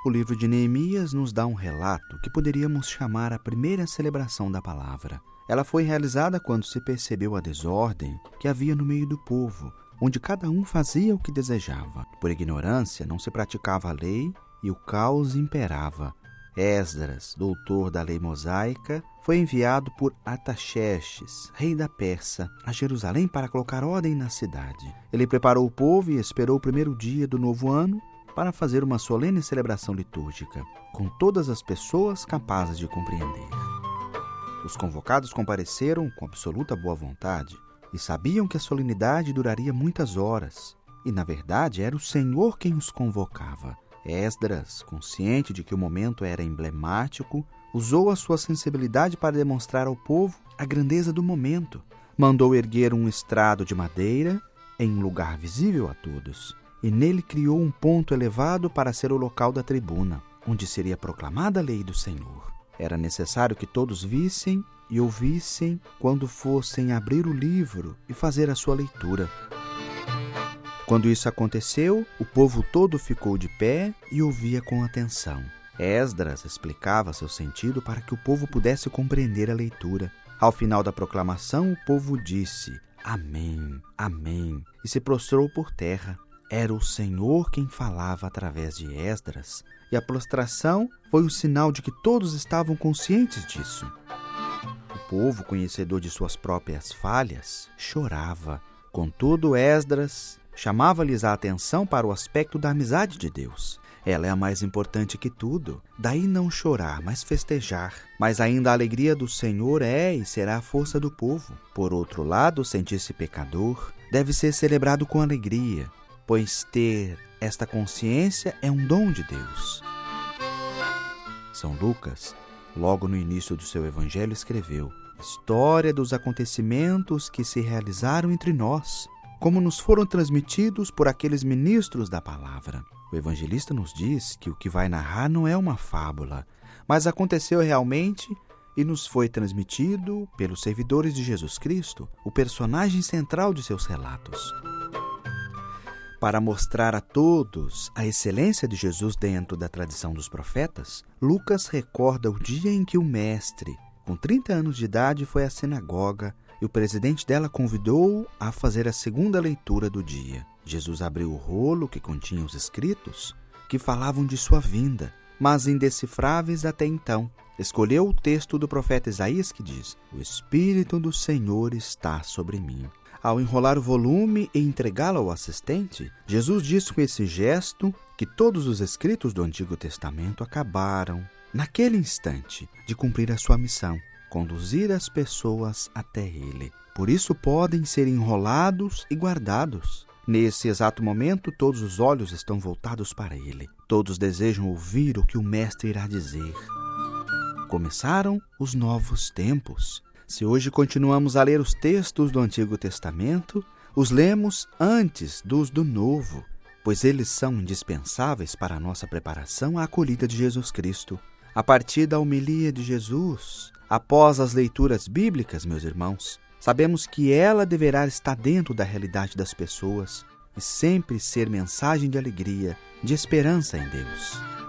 O livro de Neemias nos dá um relato que poderíamos chamar a primeira celebração da palavra. Ela foi realizada quando se percebeu a desordem que havia no meio do povo, onde cada um fazia o que desejava. Por ignorância, não se praticava a lei e o caos imperava. Esdras, doutor da lei mosaica, foi enviado por Artaxerxes, rei da Pérsia, a Jerusalém para colocar ordem na cidade. Ele preparou o povo e esperou o primeiro dia do novo ano para fazer uma solene celebração litúrgica, com todas as pessoas capazes de compreender. Os convocados compareceram com absoluta boa vontade e sabiam que a solenidade duraria muitas horas, e na verdade era o Senhor quem os convocava. Esdras, consciente de que o momento era emblemático, usou a sua sensibilidade para demonstrar ao povo a grandeza do momento. Mandou erguer um estrado de madeira em um lugar visível a todos, e nele criou um ponto elevado para ser o local da tribuna, onde seria proclamada a lei do Senhor. Era necessário que todos vissem e ouvissem quando fossem abrir o livro e fazer a sua leitura. Quando isso aconteceu, o povo todo ficou de pé e ouvia com atenção. Esdras explicava seu sentido para que o povo pudesse compreender a leitura. Ao final da proclamação, o povo disse: Amém, Amém, e se prostrou por terra. Era o Senhor quem falava através de Esdras, e a prostração foi o sinal de que todos estavam conscientes disso. O povo, conhecedor de suas próprias falhas, chorava. Contudo, Esdras chamava-lhes a atenção para o aspecto da amizade de Deus. Ela é a mais importante que tudo. Daí não chorar, mas festejar. Mas ainda a alegria do Senhor é e será a força do povo. Por outro lado, sentir-se pecador deve ser celebrado com alegria, pois ter esta consciência é um dom de Deus. São Lucas, logo no início do seu evangelho, escreveu: História dos acontecimentos que se realizaram entre nós, como nos foram transmitidos por aqueles ministros da palavra. O evangelista nos diz que o que vai narrar não é uma fábula, mas aconteceu realmente e nos foi transmitido pelos servidores de Jesus Cristo, o personagem central de seus relatos. Para mostrar a todos a excelência de Jesus dentro da tradição dos profetas, Lucas recorda o dia em que o mestre, com 30 anos de idade, foi à sinagoga e o presidente dela convidou-o a fazer a segunda leitura do dia. Jesus abriu o rolo que continha os escritos que falavam de sua vinda, mas indecifráveis até então. Escolheu o texto do profeta Isaías que diz: O Espírito do Senhor está sobre mim. Ao enrolar o volume e entregá-lo ao assistente, Jesus disse com esse gesto que todos os escritos do Antigo Testamento acabaram, naquele instante, de cumprir a sua missão, conduzir as pessoas até Ele. Por isso podem ser enrolados e guardados. Nesse exato momento, todos os olhos estão voltados para Ele. Todos desejam ouvir o que o Mestre irá dizer. Começaram os novos tempos. Se hoje continuamos a ler os textos do Antigo Testamento, os lemos antes dos do Novo, pois eles são indispensáveis para a nossa preparação à acolhida de Jesus Cristo. A partir da homilia de Jesus, após as leituras bíblicas, meus irmãos, sabemos que ela deverá estar dentro da realidade das pessoas e sempre ser mensagem de alegria, de esperança em Deus.